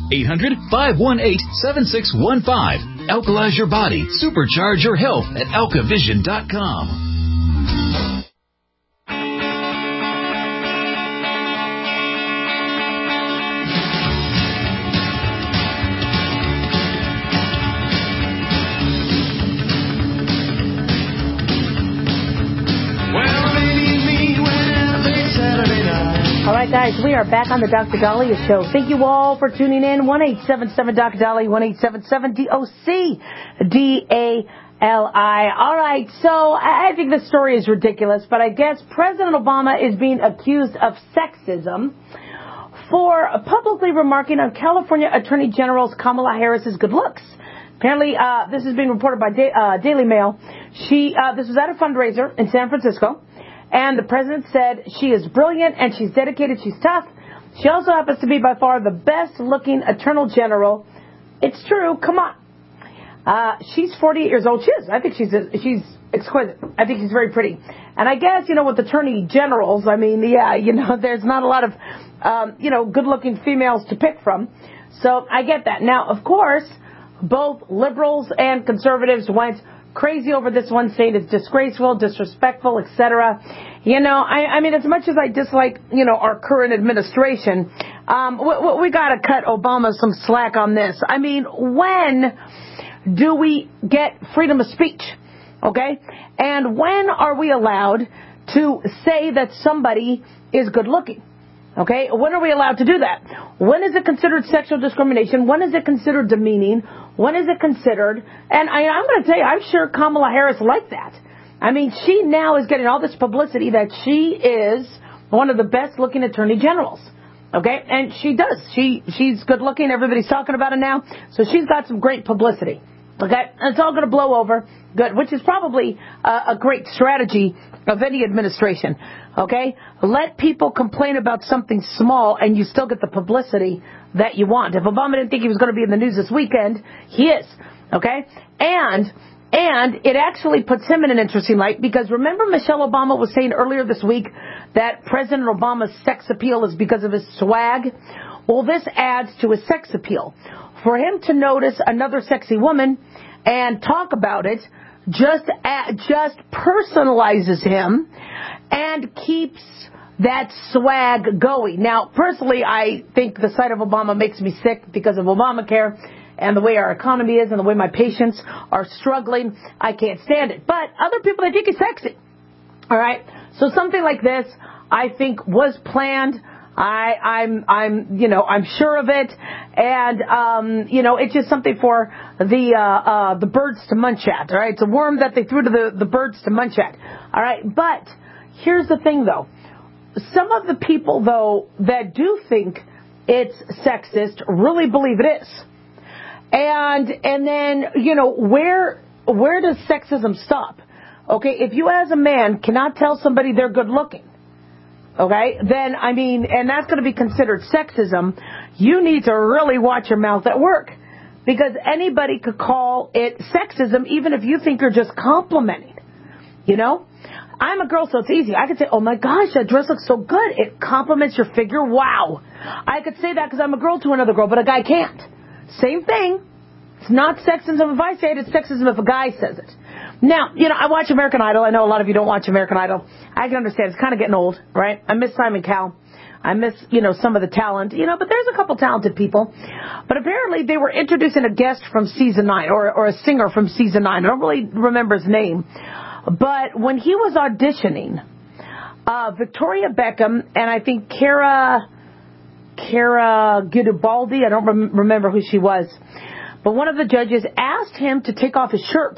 800-518-7615. Alkalize your body, supercharge your health at Alkavision.com. All right, guys, we are back on the Dr. Dahlia Show. Thank you all for tuning in. 1-877-Dr. Dahlia, 1-877-DOC-DALI. All right, so I think this story is ridiculous, but I guess President Obama is being accused of sexism for publicly remarking on California Attorney General Kamala Harris's good looks. Apparently, this is being reported by Daily Mail. This was at a fundraiser in San Francisco. And the president said she is brilliant and she's dedicated, she's tough. She also happens to be by far the best-looking attorney general. It's true. Come on. She's 48 years old. She is. I think she's exquisite. I think she's very pretty. And I guess, with attorney generals, there's not a lot of, good-looking females to pick from. So I get that. Now, of course, both liberals and conservatives went crazy over this one, saying it's disgraceful, disrespectful, etc. As much as I dislike, our current administration, we got to cut Obama some slack on this. When do we get freedom of speech? Okay? And when are we allowed to say that somebody is good looking? Okay? When are we allowed to do that? When is it considered sexual discrimination? When is it considered demeaning? When is it considered? And I'm going to tell you, I'm sure Kamala Harris liked that. She now is getting all this publicity that she is one of the best looking attorney generals. Okay? And she does. She's good looking. Everybody's talking about it now. So she's got some great publicity. Okay? And it's all going to blow over. Good. Which is probably a great strategy of any administration. Okay? Let people complain about something small and you still get the publicity that you want. If Obama didn't think he was going to be in the news this weekend, he is. Okay? And it actually puts him in an interesting light because remember Michelle Obama was saying earlier this week that President Obama's sex appeal is because of his swag? Well, this adds to his sex appeal. For him to notice another sexy woman and talk about it just personalizes him and keeps that swag going. Now, personally, I think the sight of Obama makes me sick because of Obamacare and the way our economy is and the way my patients are struggling. I can't stand it. But other people, they think he's sexy. All right? So something like this, I think, was planned. I'm sure of it, and it's just something for the birds to munch at. All right, it's a worm that they threw to the birds to munch at. All right, but here's the thing, though. Some of the people, though, that do think it's sexist really believe it is, and then where does sexism stop? Okay, if you as a man cannot tell somebody they're good looking. Okay, then, and that's going to be considered sexism, you need to really watch your mouth at work. Because anybody could call it sexism even if you think you're just complimenting. I'm a girl, so it's easy. I could say, oh my gosh, that dress looks so good. It compliments your figure. Wow. I could say that because I'm a girl to another girl, but a guy can't. Same thing. It's not sexism if I say it, it's sexism if a guy says it. Now, I watch American Idol. I know a lot of you don't watch American Idol. I can understand. It's kind of getting old, right? I miss Simon Cowell. I miss, some of the talent, but there's a couple talented people. But apparently they were introducing a guest from season 9 or a singer from season 9. I don't really remember his name. But when he was auditioning, Victoria Beckham and I think Cara Garibaldi, I don't remember who she was, but one of the judges asked him to take off his shirt.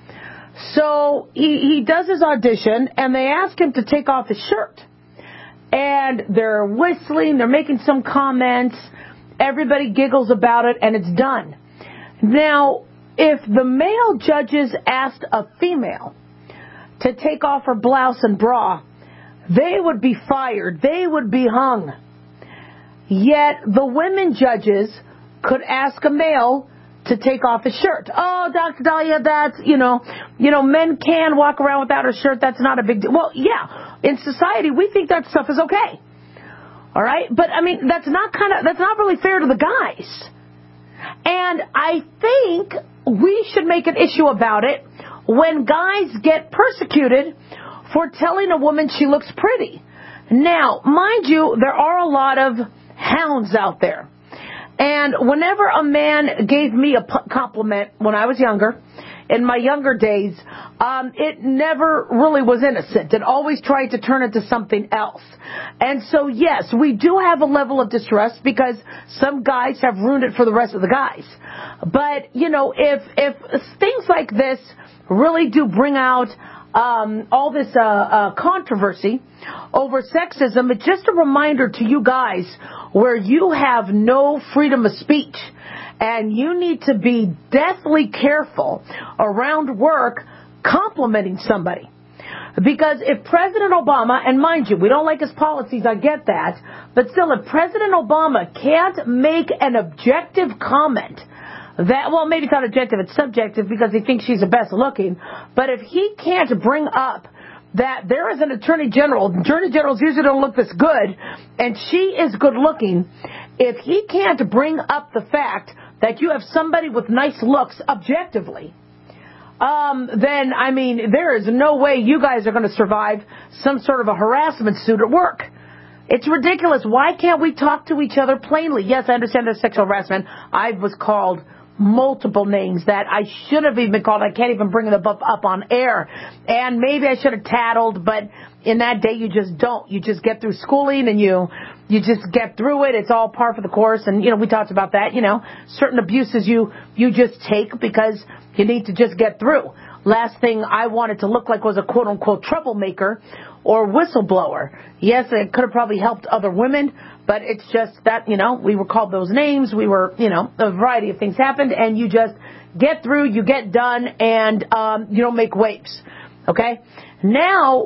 So he does his audition, and they ask him to take off his shirt. And they're whistling, they're making some comments, everybody giggles about it, and it's done. Now, if the male judges asked a female to take off her blouse and bra, they would be fired, they would be hung. Yet the women judges could ask a male to take off his shirt. Oh, Dr. Dahlia, that's, men can walk around without a shirt. That's not a big deal. Well, yeah, in society, we think that stuff is okay. All right? But, that's not really fair to the guys. And I think we should make an issue about it when guys get persecuted for telling a woman she looks pretty. Now, mind you, there are a lot of hounds out there. And whenever a man gave me a compliment when I was younger, in my younger days, it never really was innocent. It always tried to turn it to something else. And so, yes, we do have a level of distress because some guys have ruined it for the rest of the guys. But, if things like this really do bring out all this controversy over sexism, it's just a reminder to you guys where you have no freedom of speech and you need to be deathly careful around work complimenting somebody. Because if President Obama, and mind you, we don't like his policies, I get that, but still, if President Obama can't make an objective comment maybe it's not objective, it's subjective because he thinks she's the best looking. But if he can't bring up that there is an attorney generals usually don't look this good, and she is good looking, if he can't bring up the fact that you have somebody with nice looks objectively, then, there is no way you guys are going to survive some sort of a harassment suit at work. It's ridiculous. Why can't we talk to each other plainly? Yes, I understand there's sexual harassment. I was called multiple names that I should have even been called. I can't even bring them up on air. And maybe I should have tattled, but in that day you just don't. You just get through schooling and you just get through it. It's all par for the course. And, we talked about that, certain abuses you just take because you need to just get through. last thing I wanted to look like was a quote-unquote troublemaker or whistleblower. Yes, it could have probably helped other women, but it's just that, we were called those names. We were, a variety of things happened, and you just get through, you get done, and you don't make waves. Okay? Now,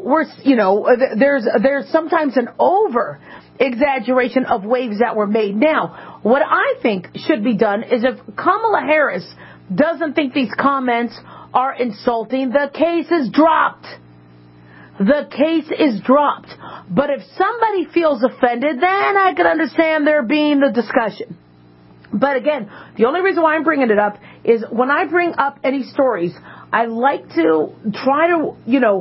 there's sometimes an over-exaggeration of waves that were made. Now, what I think should be done is if Kamala Harris doesn't think these comments are insulting, the case is dropped. The case is dropped. But if somebody feels offended, then I can understand there being the discussion. But again, the only reason why I'm bringing it up is when I bring up any stories, I like to try to,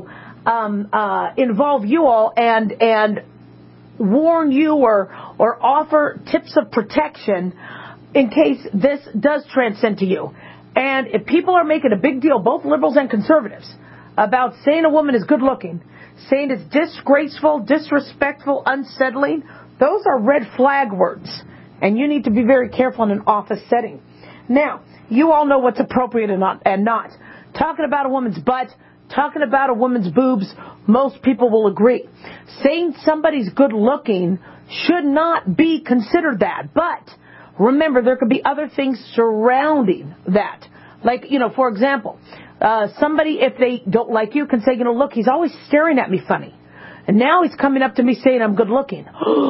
involve you all and warn you or offer tips of protection in case this does transcend to you. And if people are making a big deal, both liberals and conservatives, about saying a woman is good looking, saying it's disgraceful, disrespectful, unsettling, those are red flag words. And you need to be very careful in an office setting. Now, you all know what's appropriate and not. Talking about a woman's butt, talking about a woman's boobs, most people will agree. Saying somebody's good looking should not be considered that. But remember, there could be other things surrounding that. Like, for example, somebody, if they don't like you, can say, look, he's always staring at me funny. And now he's coming up to me saying I'm good looking.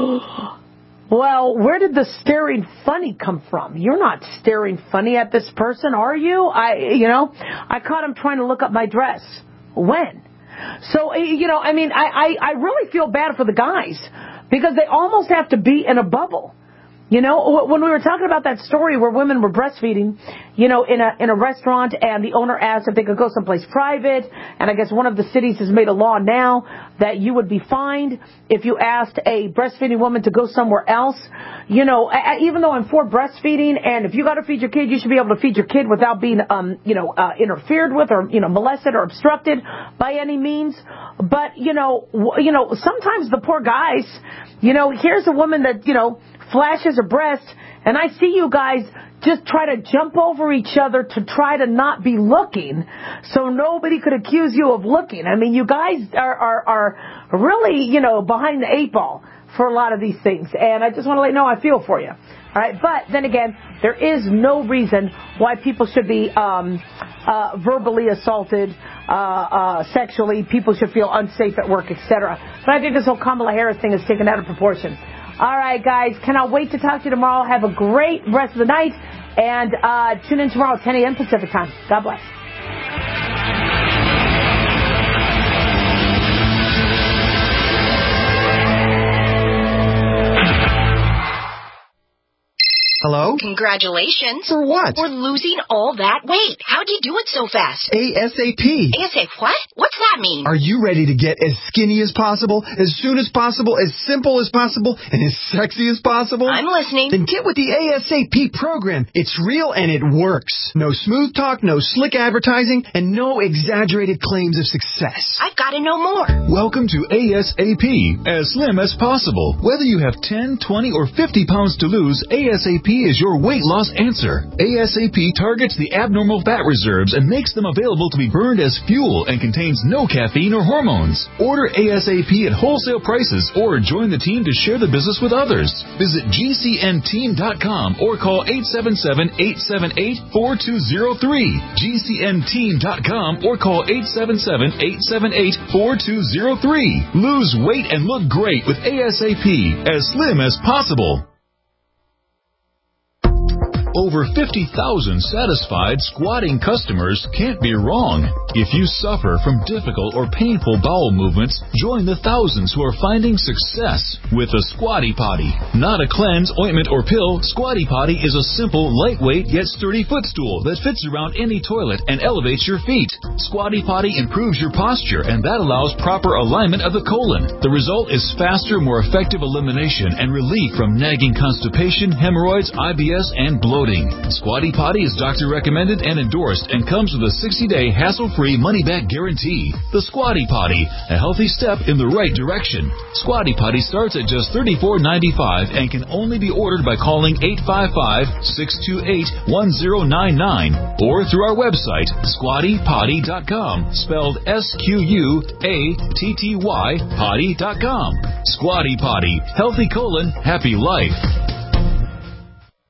Well, where did the staring funny come from? You're not staring funny at this person, are you? I caught him trying to look up my dress. When? So, I really feel bad for the guys because they almost have to be in a bubble. When we were talking about that story where women were breastfeeding, in a restaurant, and the owner asked if they could go someplace private, and I guess one of the cities has made a law now that you would be fined if you asked a breastfeeding woman to go somewhere else. Even though I'm for breastfeeding, and if you got to feed your kid, you should be able to feed your kid without being, interfered with or, molested or obstructed by any means. But, sometimes the poor guys, here's a woman that, flashes a breast, and I see you guys just try to jump over each other to try to not be looking, so nobody could accuse you of looking. I mean, you guys are really, behind the eight ball for a lot of these things, and I just want to let you know I feel for you. All right, but then again, there is no reason why people should be verbally assaulted, sexually. People should feel unsafe at work, etc. But I think this whole Kamala Harris thing is taken out of proportion. All right, guys, cannot wait to talk to you tomorrow. Have a great rest of the night, and tune in tomorrow at 10 a.m. Pacific time. God bless. Hello? Congratulations. For what? For losing all that weight. How'd you do it so fast? ASAP. ASAP what? What's that mean? Are you ready to get as skinny as possible, as soon as possible, as simple as possible, and as sexy as possible? I'm listening. Then get with the ASAP program. It's real and it works. No smooth talk, no slick advertising, and no exaggerated claims of success. I've got to know more. Welcome to ASAP, as slim as possible. Whether you have 10, 20, or 50 pounds to lose, ASAP is your weight loss answer. ASAP targets the abnormal fat reserves and makes them available to be burned as fuel and contains no caffeine or hormones. Order ASAP at wholesale prices or join the team to share the business with others. Visit GCNteam.com or call 877-878-4203. GCNteam.com or call 877-878-4203. Lose weight and look great with ASAP, as slim as possible. Over 50,000 satisfied squatting customers can't be wrong. If you suffer from difficult or painful bowel movements, join the thousands who are finding success with a Squatty Potty. Not a cleanse, ointment, or pill, Squatty Potty is a simple, lightweight, yet sturdy footstool that fits around any toilet and elevates your feet. Squatty Potty improves your posture, and that allows proper alignment of the colon. The result is faster, more effective elimination and relief from nagging constipation, hemorrhoids, IBS, and bloating. bloating. Squatty Potty is doctor recommended and endorsed and comes with a 60-day hassle-free money-back guarantee. The Squatty Potty, a healthy step in the right direction. Squatty Potty starts at just $34.95 and can only be ordered by calling 855-628-1099 or through our website, squattypotty.com, spelled SQUATTY potty.com. Squatty Potty, healthy colon, happy life.